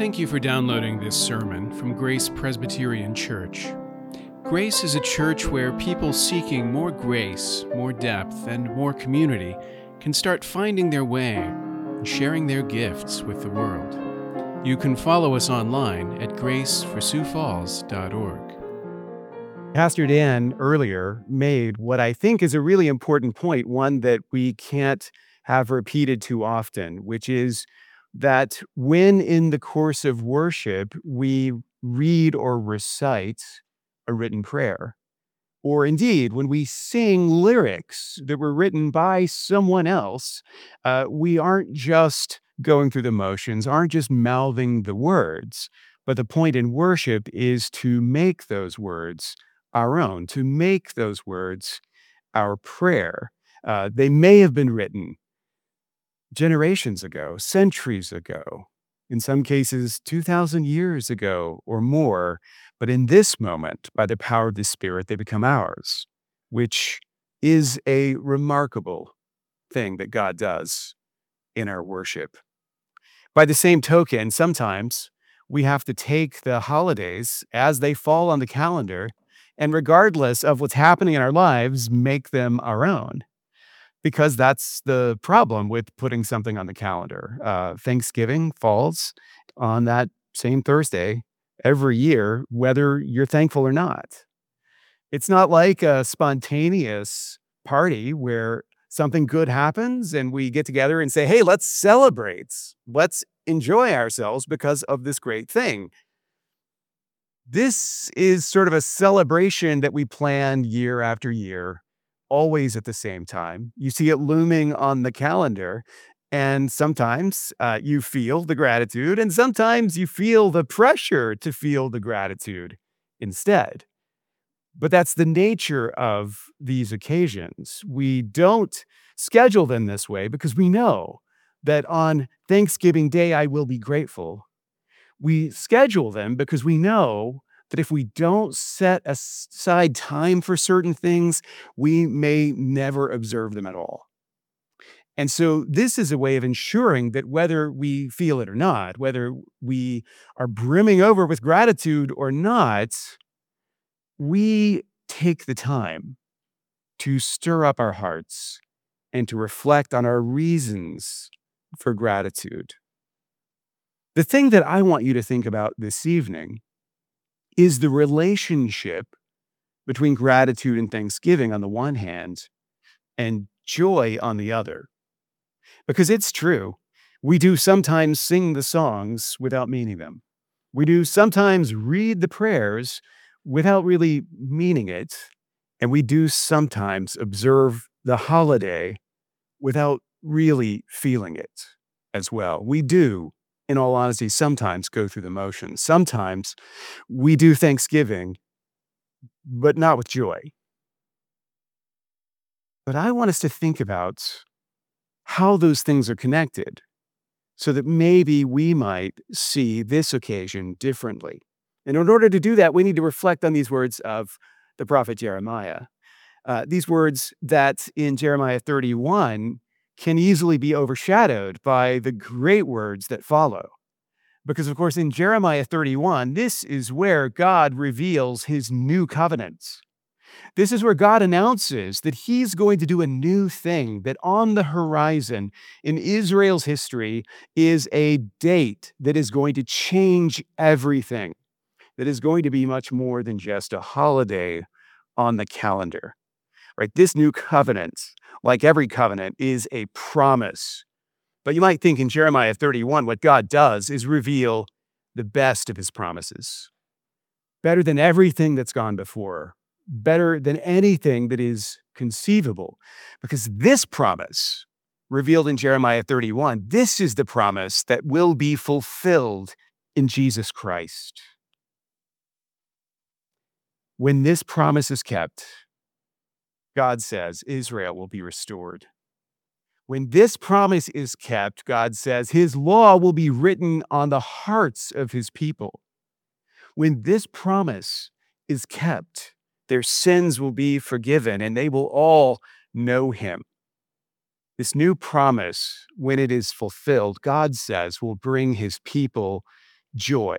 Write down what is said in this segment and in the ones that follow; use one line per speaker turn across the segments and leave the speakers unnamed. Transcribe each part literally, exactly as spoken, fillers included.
Thank you for downloading this sermon from Grace Presbyterian Church. Grace is a church where people seeking more grace, more depth, and more community can start finding their way and sharing their gifts with the world. You can follow us online at grace for sioux falls dot org.
Pastor Dan earlier made what I think is a really important point, one that we can't have repeated too often, which is that when in the course of worship we read or recite a written prayer, or indeed when we sing lyrics that were written by someone else, uh, we aren't just going through the motions, aren't just mouthing the words, but the point in worship is to make those words our own, to make those words our prayer. Uh, they may have been written generations ago, centuries ago, in some cases two thousand years ago or more, but in this moment, by the power of the Spirit, they become ours, which is a remarkable thing that God does in our worship. By the same token, sometimes we have to take the holidays as they fall on the calendar and, regardless of what's happening in our lives, make them our own. Because that's the problem with putting something on the calendar. Uh, Thanksgiving falls on that same Thursday every year, whether you're thankful or not. It's not like a spontaneous party where something good happens and we get together and say, hey, let's celebrate. Let's enjoy ourselves because of this great thing. This is sort of a celebration that we plan year after year, always at the same time. You see it looming on the calendar, and sometimes uh, you feel the gratitude, and sometimes you feel the pressure to feel the gratitude instead. But that's the nature of these occasions. We don't schedule them this way because we know that on Thanksgiving Day, I will be grateful. We schedule them because we know that if we don't set aside time for certain things, we may never observe them at all. And so this is a way of ensuring that whether we feel it or not, whether we are brimming over with gratitude or not, we take the time to stir up our hearts and to reflect on our reasons for gratitude. The thing that I want you to think about this evening is the relationship between gratitude and thanksgiving on the one hand and joy on the other. Because it's true, we do sometimes sing the songs without meaning them. We do sometimes read the prayers without really meaning it. And we do sometimes observe the holiday without really feeling it as well. We do, in all honesty, sometimes go through the motions. Sometimes we do Thanksgiving, but not with joy. But I want us to think about how those things are connected so that maybe we might see this occasion differently. And in order to do that, we need to reflect on these words of the prophet Jeremiah. Uh, these words that in Jeremiah thirty-one can easily be overshadowed by the great words that follow. Because, of course, in Jeremiah thirty-one, this is where God reveals his new covenants. This is where God announces that he's going to do a new thing, that on the horizon in Israel's history is a date that is going to change everything, that is going to be much more than just a holiday on the calendar. Right? This new covenant, like every covenant, is a promise. But you might think in Jeremiah thirty-one, what God does is reveal the best of his promises. Better than everything that's gone before. Better than anything that is conceivable. Because this promise, revealed in Jeremiah thirty-one, this is the promise that will be fulfilled in Jesus Christ. When this promise is kept, God says Israel will be restored. When this promise is kept, God says his law will be written on the hearts of his people. When this promise is kept, their sins will be forgiven and they will all know him. This new promise, when it is fulfilled, God says will bring his people joy.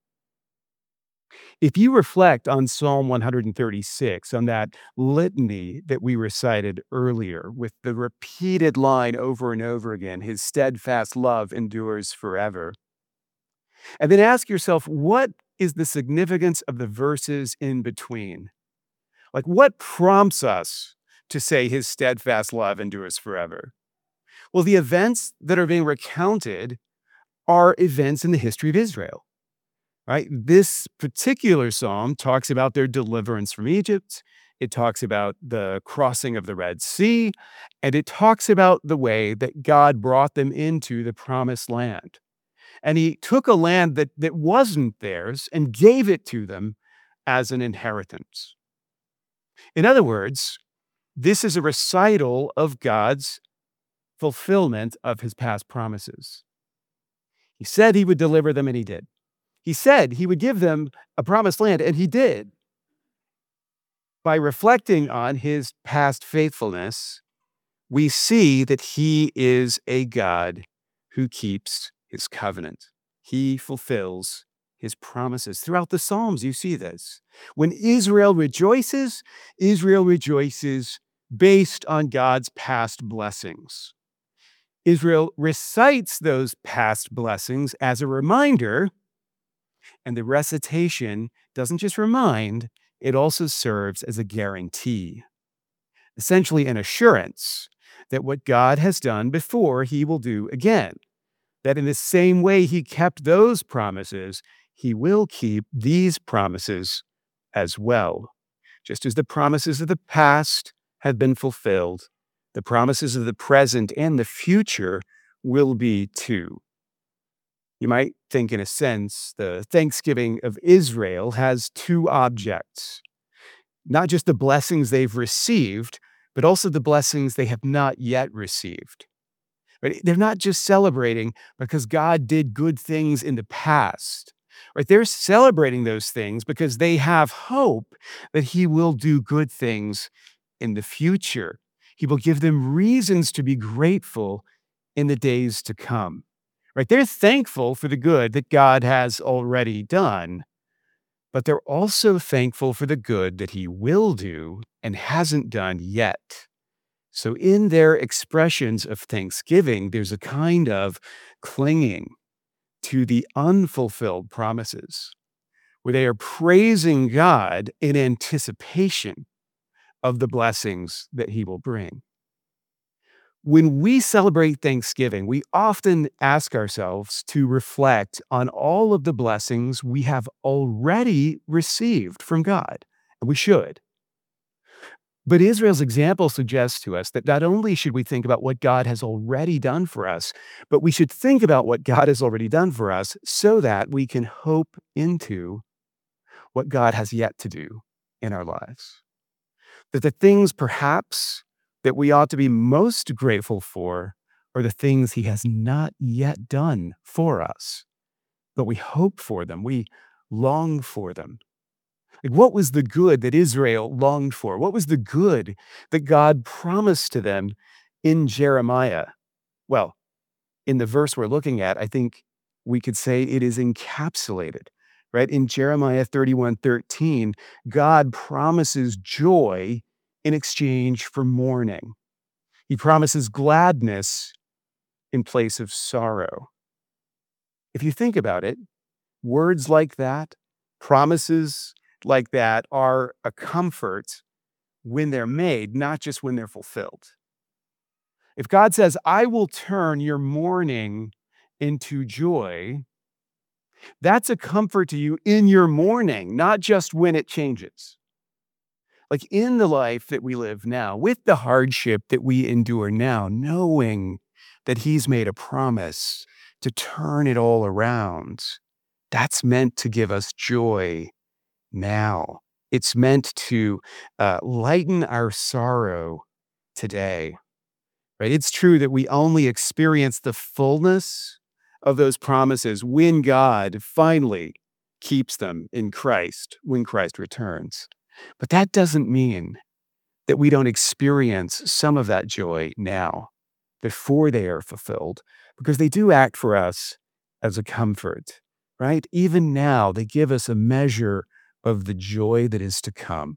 If you reflect on Psalm one thirty-six, on that litany that we recited earlier, with the repeated line over and over again, his steadfast love endures forever. And then ask yourself, what is the significance of the verses in between? Like, what prompts us to say his steadfast love endures forever? Well, the events that are being recounted are events in the history of Israel. Right? This particular psalm talks about their deliverance from Egypt. It talks about the crossing of the Red Sea, and it talks about the way that God brought them into the promised land. And he took a land that, that wasn't theirs and gave it to them as an inheritance. In other words, this is a recital of God's fulfillment of his past promises. He said he would deliver them, and he did. He said he would give them a promised land, and he did. By reflecting on his past faithfulness, we see that he is a God who keeps his covenant. He fulfills his promises. Throughout the Psalms, you see this. When Israel rejoices, Israel rejoices based on God's past blessings. Israel recites those past blessings as a reminder. And the recitation doesn't just remind, it also serves as a guarantee, essentially an assurance that what God has done before, he will do again. That in the same way he kept those promises, he will keep these promises as well. Just as the promises of the past have been fulfilled, the promises of the present and the future will be too. You might think, in a sense, the Thanksgiving of Israel has two objects, not just the blessings they've received, but also the blessings they have not yet received. Right? They're not just celebrating because God did good things in the past. Right? They're celebrating those things because they have hope that he will do good things in the future. He will give them reasons to be grateful in the days to come. Right? They're thankful for the good that God has already done, but they're also thankful for the good that he will do and hasn't done yet. So in their expressions of thanksgiving, there's a kind of clinging to the unfulfilled promises, where they are praising God in anticipation of the blessings that he will bring. When we celebrate Thanksgiving, we often ask ourselves to reflect on all of the blessings we have already received from God, and we should. But Israel's example suggests to us that not only should we think about what God has already done for us, but we should think about what God has already done for us so that we can hope into what God has yet to do in our lives. That the things perhaps that we ought to be most grateful for are the things he has not yet done for us, but we hope for them. We long for them. Like, what was the good that Israel longed for? What was the good that God promised to them in Jeremiah? Well, in the verse we're looking at, I think we could say it is encapsulated, right? In Jeremiah thirty-one thirteen, God promises joy in exchange for mourning. He promises gladness in place of sorrow. If you think about it, words like that, promises like that, are a comfort when they're made, not just when they're fulfilled. If God says, I will turn your mourning into joy, that's a comfort to you in your mourning, not just when it changes. Like in the life that we live now, with the hardship that we endure now, knowing that he's made a promise to turn it all around, that's meant to give us joy now. It's meant to uh, lighten our sorrow today. Right? It's true that we only experience the fullness of those promises when God finally keeps them in Christ, when Christ returns. But that doesn't mean that we don't experience some of that joy now, before they are fulfilled, because they do act for us as a comfort. right? Even now, they give us a measure of the joy that is to come.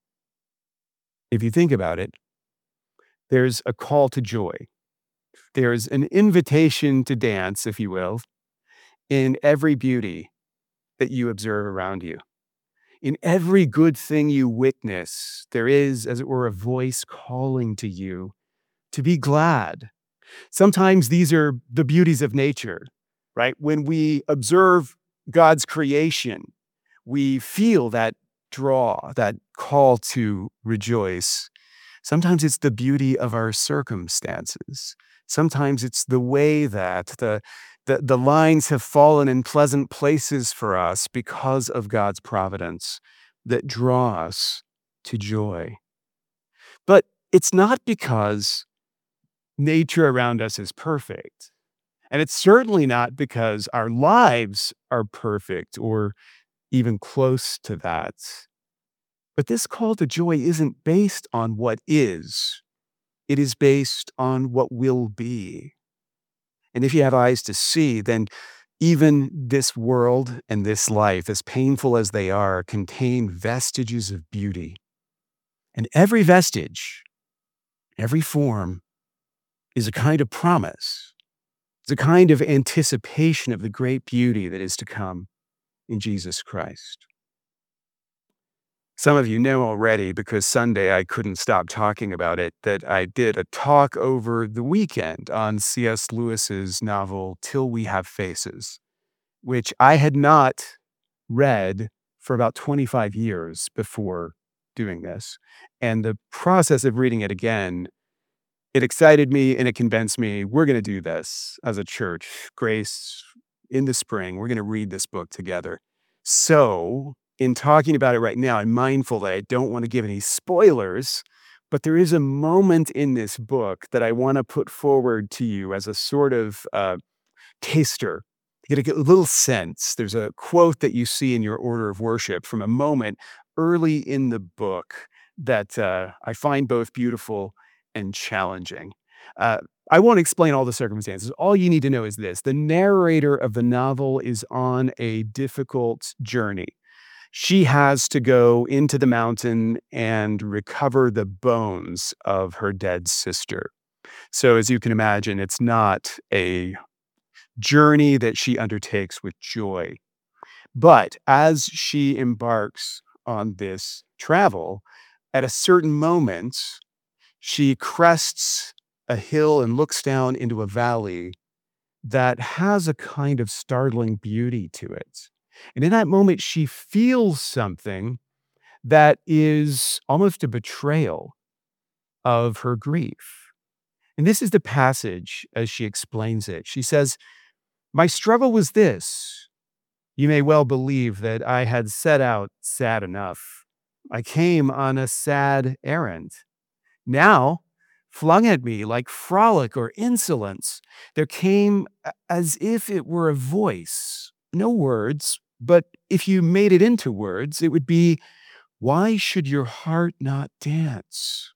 If you think about it, there's a call to joy. There's an invitation to dance, if you will, in every beauty that you observe around you. In every good thing you witness, there is, as it were, a voice calling to you to be glad. Sometimes these are the beauties of nature, right? When we observe God's creation, we feel that draw, that call to rejoice. Sometimes it's the beauty of our circumstances. Sometimes it's the way that the, the, the lines have fallen in pleasant places for us because of God's providence that draw us to joy. But it's not because nature around us is perfect. And it's certainly not because our lives are perfect or even close to that. But this call to joy isn't based on what is, it is based on what will be. And if you have eyes to see, then even this world and this life, as painful as they are, contain vestiges of beauty. And every vestige, every form, is a kind of promise. It's a kind of anticipation of the great beauty that is to come in Jesus Christ. Some of you know already, because Sunday I couldn't stop talking about it, that I did a talk over the weekend on C S Lewis's novel, Till We Have Faces, which I had not read for about twenty-five years before doing this. And the process of reading it again, it excited me and it convinced me we're going to do this as a church. Grace, in the spring, we're going to read this book together. So, in talking about it right now, I'm mindful that I don't want to give any spoilers, but there is a moment in this book that I want to put forward to you as a sort of uh, taster. You get a little sense. There's a quote that you see in your order of worship from a moment early in the book that uh, I find both beautiful and challenging. Uh, I won't explain all the circumstances. All you need to know is this: the narrator of the novel is on a difficult journey. She has to go into the mountain and recover the bones of her dead sister. So, as you can imagine, it's not a journey that she undertakes with joy. But as she embarks on this travel, at a certain moment, she crests a hill and looks down into a valley that has a kind of startling beauty to it. And in that moment, she feels something that is almost a betrayal of her grief. And this is the passage as she explains it. She says, "My struggle was this. You may well believe that I had set out sad enough. I came on a sad errand. Now, flung at me like frolic or insolence, there came a- as if it were a voice, no words, but if you made it into words, it would be, 'Why should your heart not dance?'"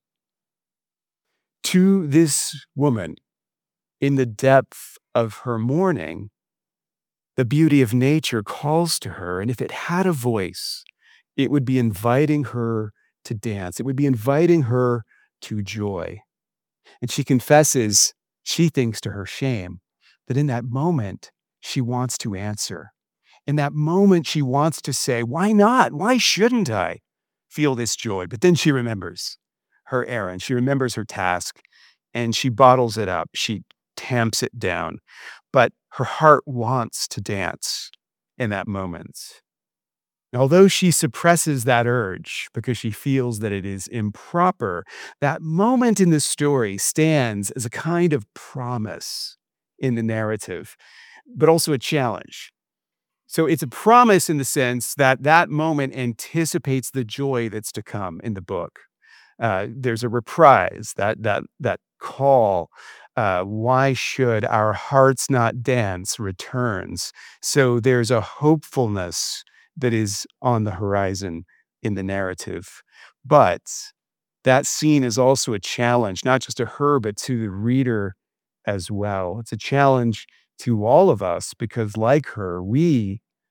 To this woman, in the depth of her mourning, the beauty of nature calls to her, and if it had a voice, it would be inviting her to dance. It would be inviting her to joy. And she confesses, she thinks to her shame, that in that moment, she wants to answer. In that moment, she wants to say, "Why not? Why shouldn't I feel this joy?" But then she remembers her errand. She remembers her task, and she bottles it up. She tamps it down. But her heart wants to dance in that moment. Although she suppresses that urge because she feels that it is improper, that moment in the story stands as a kind of promise in the narrative, but also a challenge. So it's a promise in the sense that that moment anticipates the joy that's to come in the book. Uh, there's a reprise, that that that call. Uh, why should our hearts not dance returns. So there's a hopefulness that is on the horizon in the narrative. But that scene is also a challenge, not just to her, but to the reader as well. It's a challenge to all of us because, like her, we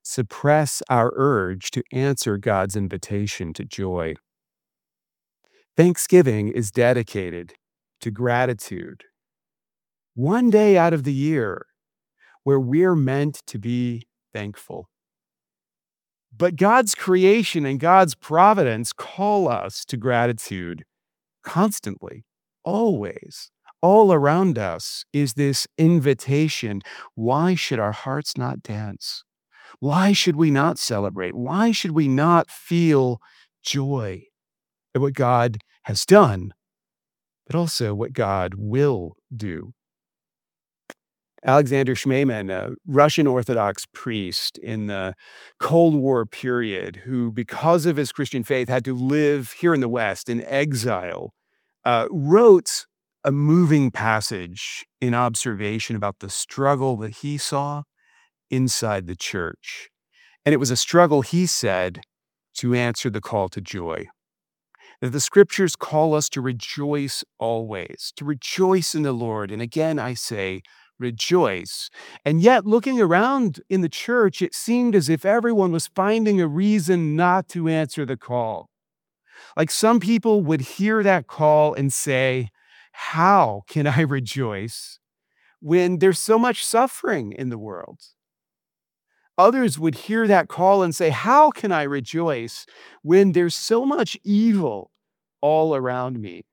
suppress our urge to answer God's invitation to joy. Thanksgiving is dedicated to gratitude. One day out of the year where we're meant to be thankful. But God's creation and God's providence call us to gratitude constantly, always. All around us is this invitation. Why should our hearts not dance? Why should we not celebrate? Why should we not feel joy at what God has done, but also what God will do? Alexander Shmeiman, a Russian Orthodox priest in the Cold War period, who, because of his Christian faith, had to live here in the West in exile, uh, wrote a moving passage in observation about the struggle that he saw inside the church. And it was a struggle, he said, to answer the call to joy. That the scriptures call us to rejoice always, to rejoice in the Lord. And again, I say, rejoice. And yet, looking around in the church, it seemed as if everyone was finding a reason not to answer the call. Like some people would hear that call and say, how can I rejoice when there's so much suffering in the world? Others would hear that call and say, how can I rejoice when there's so much evil all around me?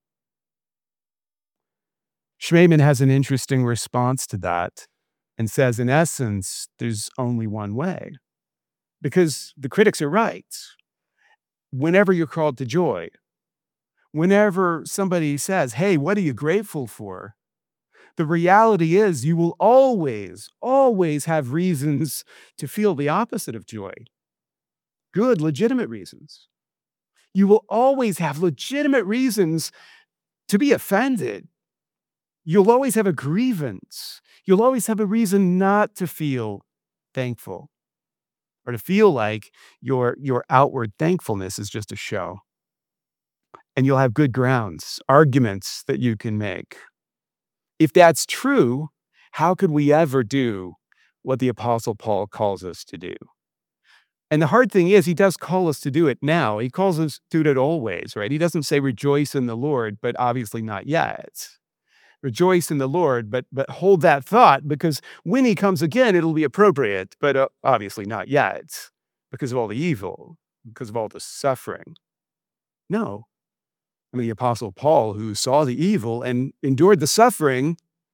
Shmeiman has an interesting response to that and says, in essence, there's only one way. Because the critics are right. Whenever you're called to joy, whenever somebody says, hey, what are you grateful for? The reality is you will always, always have reasons to feel the opposite of joy. Good, legitimate reasons. You will always have legitimate reasons to be offended. You'll always have a grievance. You'll always have a reason not to feel thankful or to feel like your, your outward thankfulness is just a show. And you'll have good grounds, arguments that you can make. If that's true, how could we ever do what the Apostle Paul calls us to do? And the hard thing is, he does call us to do it now. He calls us to do it always, right? He doesn't say rejoice in the Lord, but obviously not yet. Rejoice in the Lord, but but hold that thought, because when he comes again, it'll be appropriate, but uh, obviously not yet, because of all the evil, because of all the suffering. No. I mean, the Apostle Paul, who saw the evil and endured the suffering,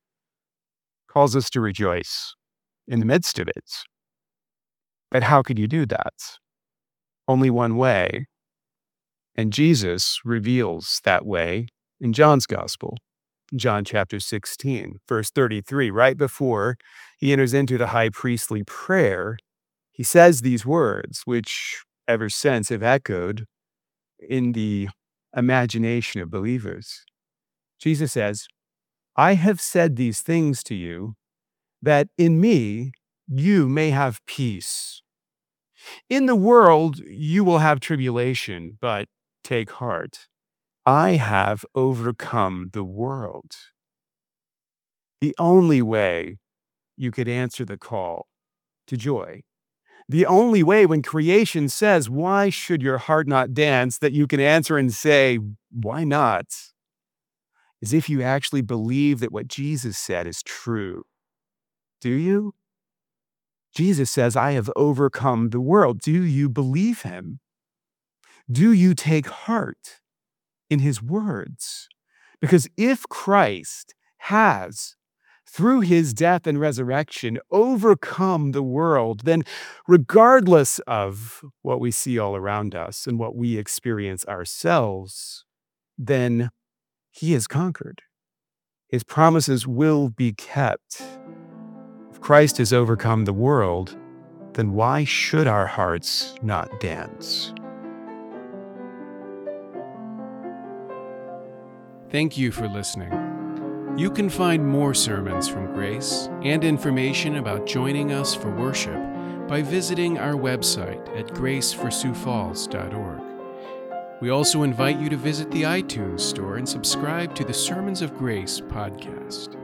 calls us to rejoice in the midst of it. But how could you do that? Only one way. And Jesus reveals that way in John's Gospel, John chapter sixteen, verse thirty-three, right before he enters into the high priestly prayer, he says these words, which ever since have echoed in the imagination of believers. Jesus says, I have said these things to you, that in me you may have peace. In the world you will have tribulation, but take heart. I have overcome the world. The only way you could answer the call to joy, the only way when creation says, why should your heart not dance, that you can answer and say, why not? Is if you actually believe that what Jesus said is true. Do you? Jesus says, I have overcome the world. Do you believe him? Do you take heart in his words? Because if Christ has, through his death and resurrection, overcome the world, then regardless of what we see all around us and what we experience ourselves, then he has conquered. His promises will be kept. If Christ has overcome the world, then why should our hearts not dance?
Thank you for listening. You can find more sermons from Grace and information about joining us for worship by visiting our website at grace for sioux falls dot org. We also invite you to visit the iTunes store and subscribe to the Sermons of Grace podcast.